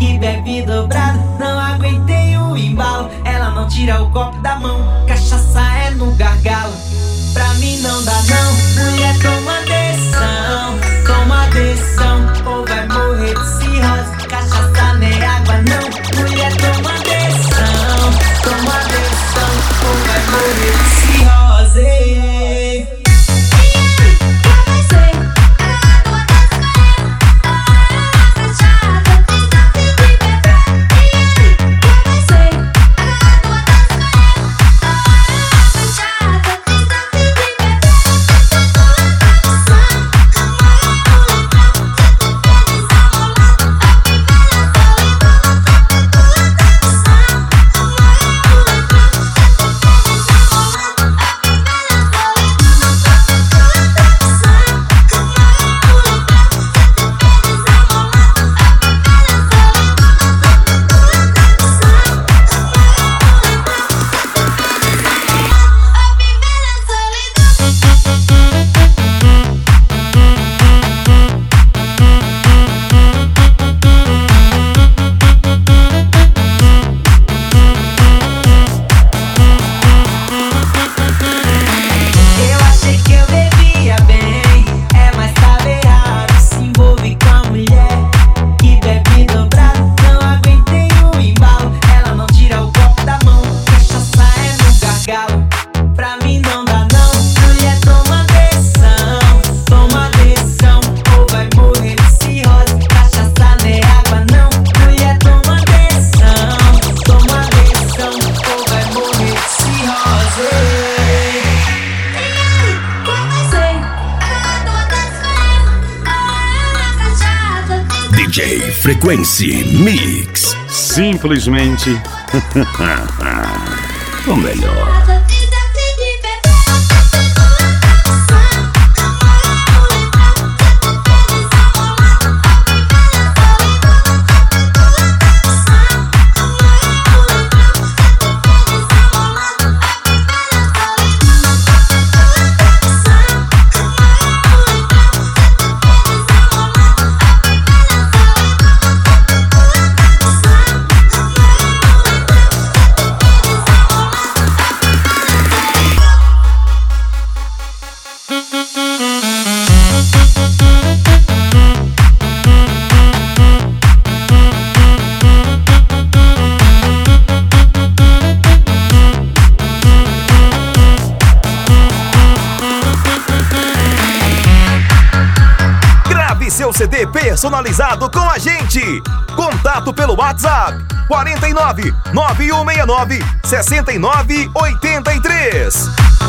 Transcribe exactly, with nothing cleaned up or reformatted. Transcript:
que bebe dobrado. Não aguentei o embalo, ela não tira o copo da mão. Cachaça é no gargalo, pra mim não dá não. Mulher, toma decisão, toma decisão, ou vai morrer de cirrose. Cachaça não é água não. Mulher, toma decisão, toma decisão, ou vai morrer de cirrose. D J Frequency Mix. Simplesmente o melhor. Seu C D personalizado com a gente. Contato pelo WhatsApp quatro nove nove um seis nove, seis nove oito três.